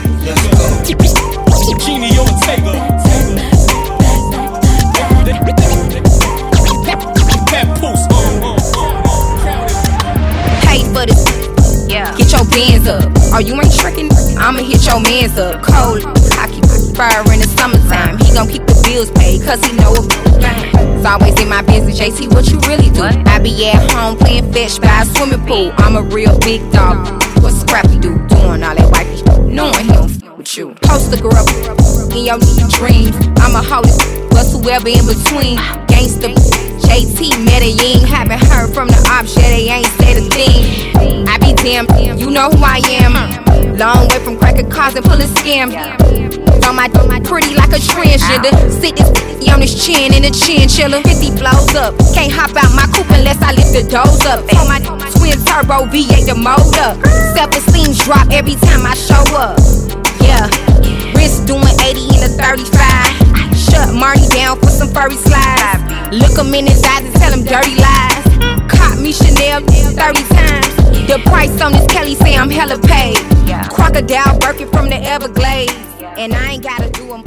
Let's go. Genie Ortega. Papoose. Pay for this. Yeah. Get your bands up. Or you ain't tricking, I'ma hit your mans up. Cold, I keep fire in the summertime. He gon' keep the bills paid, cause he know it's always in my business. JT, what you really do? I be at home playing fetch by a swimming pool. I'm a real big dog. What Scrappy do? Doing all that white shit, knowing him with you. Post the girl in your dreams. I'm a holy, but whoever in between. Gangsta JT Medellin, haven't heard from the ops, yeah, they ain't said a thing. I be damn, you know who I am. Long way from cracking cars and pulling scams. On my pretty like a transgender. Sit this on his chin in a chinchilla. 50 blows up, can't hop out my coupe unless I lift the doors up. On my twin turbo V8 the motor. Self-esteem drop every time I show up. Yeah, wrist doing 80 in a 35. Shut Marty down for some furry slides. Look him in his eyes and tell him dirty lies. Caught me Chanel 30 times. The price on this Kelly say I'm hella paid. Crocodile Birkin from the Everglades. And I ain't gotta do them.